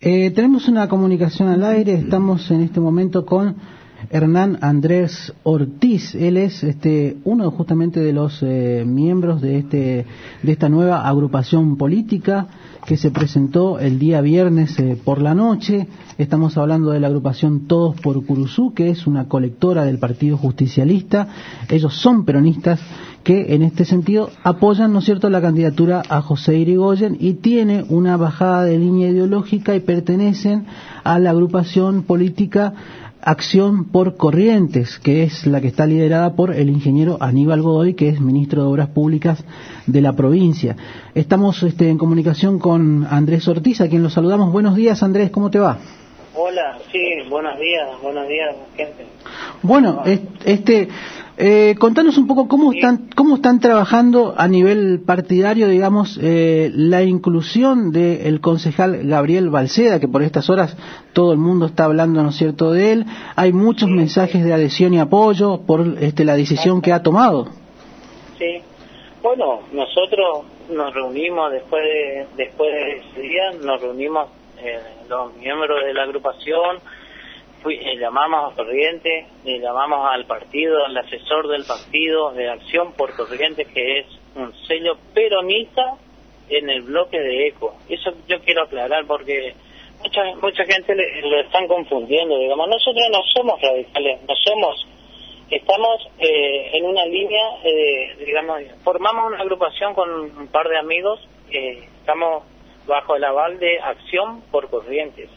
Tenemos una comunicación al aire, estamos en este momento con Hernán Andrés Ortiz. Él es uno justamente de los miembros de esta nueva agrupación política que se presentó el día viernes por la noche. Estamos hablando de la agrupación Todos por Curuzú, que es una colectora del Partido Justicialista. Ellos son peronistas que en este sentido apoyan, ¿no es cierto?, la candidatura a José Irigoyen, y tiene una bajada de línea ideológica y pertenecen a la agrupación política Acción por Corrientes, que es la que está liderada por el ingeniero Aníbal Godoy, que es ministro de Obras Públicas de la provincia. Estamos en comunicación con Andrés Ortiz, a quien lo saludamos. Buenos días, Andrés, ¿cómo te va? Hola, sí, buenos días, gente. Bueno, contanos un poco cómo están trabajando a nivel partidario, digamos, la inclusión del concejal Gabriel Balceda, que por estas horas todo el mundo está hablando, ¿no es cierto?, de él. Hay muchos mensajes de adhesión y apoyo por la decisión que ha tomado. Sí, bueno, nosotros nos reunimos después de ese día, nos reunimos los miembros de la agrupación, llamamos a Corrientes, llamamos al partido, al asesor del partido de Acción por Corrientes, que es un sello peronista en el bloque de ECO. Eso yo quiero aclarar porque mucha gente lo están confundiendo. Digamos, nosotros no somos radicales, estamos en una línea, digamos, formamos una agrupación con un par de amigos, estamos bajo el aval de Acción por Corrientes,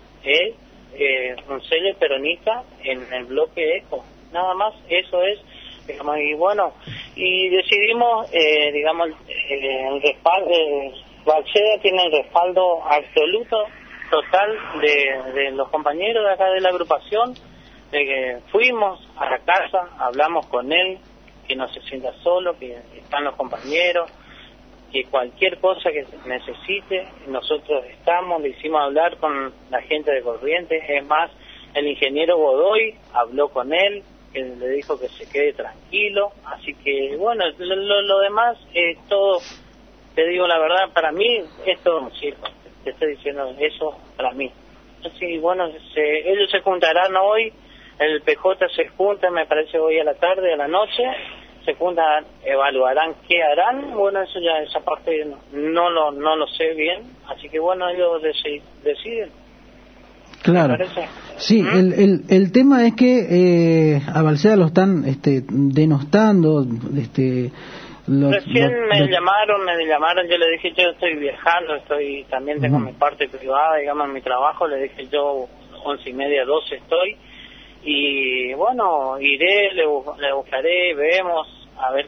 un sello peronista en el bloque ECO, nada más, eso es, digamos. Y bueno, y decidimos, digamos, el respaldo, Balceda tiene el respaldo absoluto, total de los compañeros de acá de la agrupación. Fuimos a la casa, hablamos con él, que no se sienta solo, que están los compañeros, que cualquier cosa que necesite, nosotros le hicimos hablar con la gente de Corrientes. Es más, el ingeniero Godoy habló con él, que le dijo que se quede tranquilo. Así que, bueno, lo demás, todo, te digo la verdad, para mí, esto no sirve. Te estoy diciendo eso para mí. Así, bueno, ellos se juntarán hoy, el PJ se junta, me parece, hoy a la tarde, a la noche, se juntan, evaluarán qué harán. Bueno, eso ya, esa parte no lo sé bien, así que bueno, ellos deciden. Claro. Sí, el tema es que a Balceda lo están denostando. Recién me llamaron, yo le dije, yo estoy viajando, también tengo mi parte privada, digamos, en mi trabajo. Le dije yo 11:30, 12 estoy. Y bueno, iré, le buscaré, vemos, a ver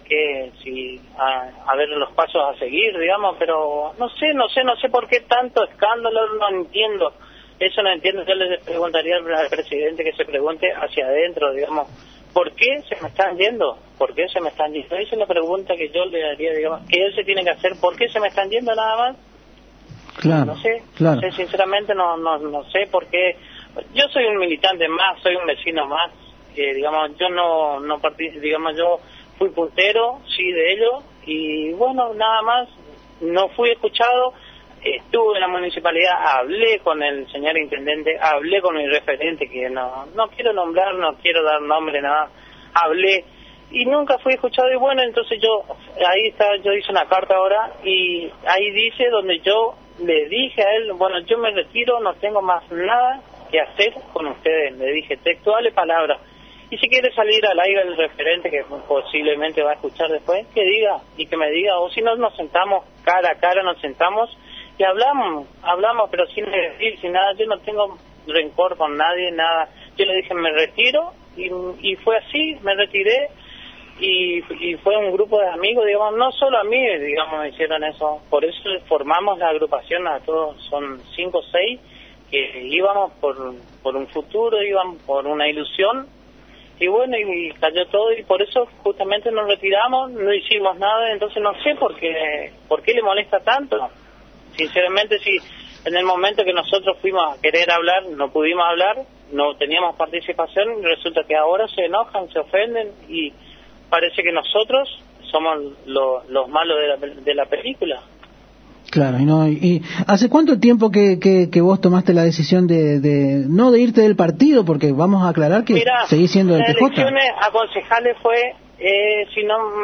a ver los pasos a seguir, digamos, pero no sé por qué tanto escándalo, no entiendo, eso no entiendo. Yo les preguntaría al presidente que se pregunte hacia adentro, digamos, ¿por qué se me están yendo? Esa es la pregunta que yo le daría, digamos, que él se tiene que hacer. ¿Por qué se me están yendo nada más? Claro, no sé, sinceramente no sé por qué. Yo soy un militante más, soy un vecino más, digamos, yo no participo, digamos, yo fui puntero, sí, de ello, y bueno, nada más, no fui escuchado. Estuve en la municipalidad, hablé con el señor intendente, hablé con mi referente, que no quiero nombrar, no quiero dar nombre, nada, hablé, y nunca fui escuchado. Y bueno, entonces yo hice una carta ahora, y ahí dice donde yo le dije a él, bueno, yo me retiro, no tengo más nada que hacer con ustedes, le dije textuales palabras. Y si quiere salir al aire el referente, que posiblemente va a escuchar después, que diga, y que me diga, o si no, nos sentamos cara a cara, nos sentamos y hablamos, pero sin decir, sin nada. Yo no tengo rencor con nadie, nada. Yo le dije, me retiro, y fue así, me retiré, y fue un grupo de amigos, digamos, no solo a mí, digamos, me hicieron eso. Por eso formamos la agrupación a todos, son 5 o 6, que íbamos por un futuro, íbamos por una ilusión, y bueno, y cayó todo, y por eso justamente nos retiramos, no hicimos nada. Entonces no sé por qué le molesta tanto. Sinceramente, si en el momento que nosotros fuimos a querer hablar, no pudimos hablar, no teníamos participación, resulta que ahora se enojan, se ofenden, y parece que nosotros somos los malos de la película. Claro, y ¿hace cuánto tiempo que vos tomaste la decisión no de irte del partido? Porque vamos a aclarar que Mira, seguís siendo del PJ. Las elecciones a concejales fue, si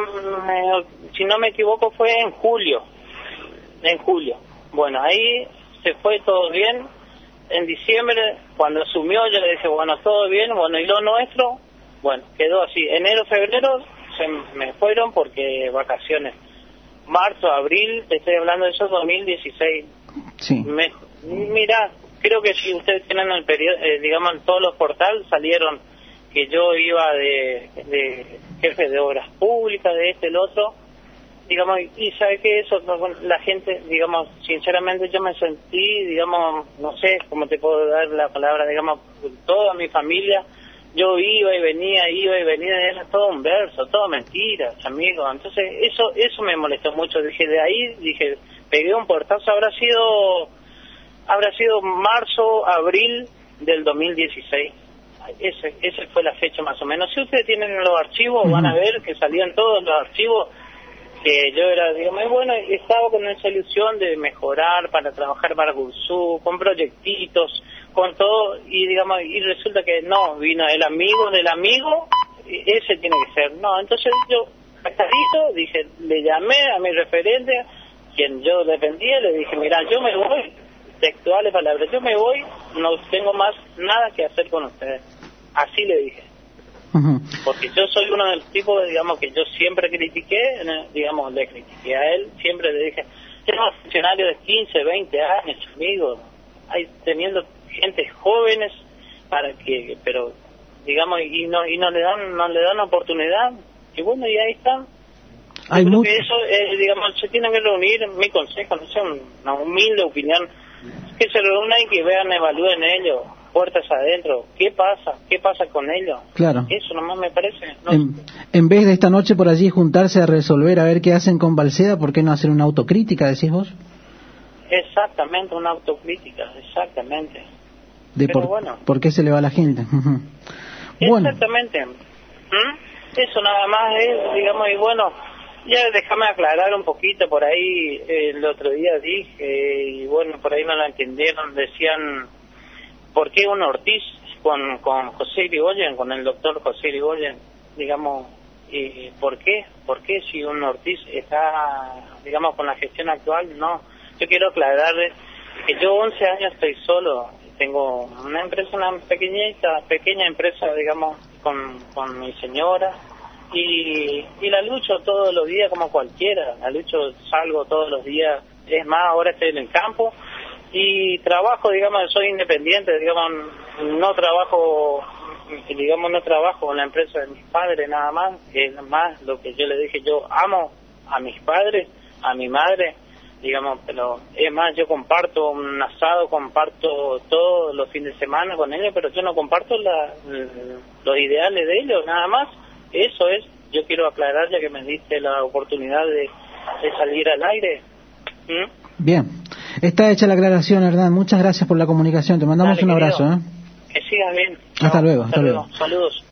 no me equivoco, fue en julio. Bueno, ahí se fue todo bien. En diciembre, cuando asumió, yo le dije, bueno, todo bien, bueno, y lo nuestro, bueno, quedó así. Enero, febrero se me fueron porque vacaciones. Marzo, abril, te estoy hablando de eso, 2016. Sí. Mira, creo que si ustedes tienen el periodo, digamos, en todos los portales salieron que yo iba de jefe de obras públicas, de el otro, digamos, y sabe que eso, la gente, digamos, sinceramente yo me sentí, digamos, no sé cómo te puedo dar la palabra, digamos, toda mi familia, yo iba y venía, era todo un verso, todo mentiras, amigos. Entonces eso me molestó mucho. Dije, pegué un portazo, habrá sido marzo, abril del 2016. Esa fue la fecha más o menos. Si ustedes tienen los archivos, van a ver que salían todos los archivos, que yo era, digamos, bueno, estaba con esa ilusión de mejorar, para trabajar para Cursú, con proyectitos, con todo, y digamos, y resulta que no, vino el amigo del amigo, ese tiene que ser, no, entonces yo, hasta dije, le llamé a mi referente, quien yo dependía, le dije, mira, yo me voy, textuales palabras, yo me voy, no tengo más nada que hacer con ustedes, así le dije. Porque yo soy uno de los tipos, digamos, que yo siempre critiqué, digamos, le critiqué a él, siempre le dije, tenemos funcionarios de 15, 20 años, amigos, teniendo gente jóvenes pero digamos, y no le dan oportunidad, y bueno, y ahí está. Yo creo que eso, digamos, se tienen que reunir, mi consejo, no sé, una humilde opinión, que se reúnan y que vean, evalúen ellos, puertas adentro, ¿qué pasa con ellos? Claro. Eso nomás me parece. No. En vez de esta noche por allí juntarse a resolver, a ver qué hacen con Balseda, ¿por qué no hacer una autocrítica, decís vos? Exactamente, una autocrítica, exactamente. ¿Por qué se le va a la gente? Bueno. Exactamente. Eso nada más es, digamos, y bueno, ya déjame aclarar un poquito por ahí, el otro día dije, y bueno, por ahí no lo entendieron, decían, ¿por qué un Ortiz con José Irigoyen, con el doctor José Irigoyen, digamos, ¿por qué? ¿Por qué si un Ortiz está, digamos, con la gestión actual? No, yo quiero aclararles que yo 11 años estoy solo, tengo una empresa, una pequeña empresa, digamos, con mi señora, y la lucho todos los días como cualquiera, salgo todos los días, es más, ahora estoy en el campo, y trabajo, digamos, soy independiente, digamos, no trabajo con la empresa de mis padres nada más, es más lo que yo le dije, yo amo a mis padres, a mi madre, digamos, pero es más, yo comparto un asado, comparto todos los fines de semana con ellos, pero yo no comparto los ideales de ellos, nada más. Eso es, yo quiero aclarar, ya que me diste la oportunidad de salir al aire. Bien, está hecha la aclaración, Hernán, muchas gracias por la comunicación, te mandamos un abrazo. Que sigas bien. Hasta luego. Saludos.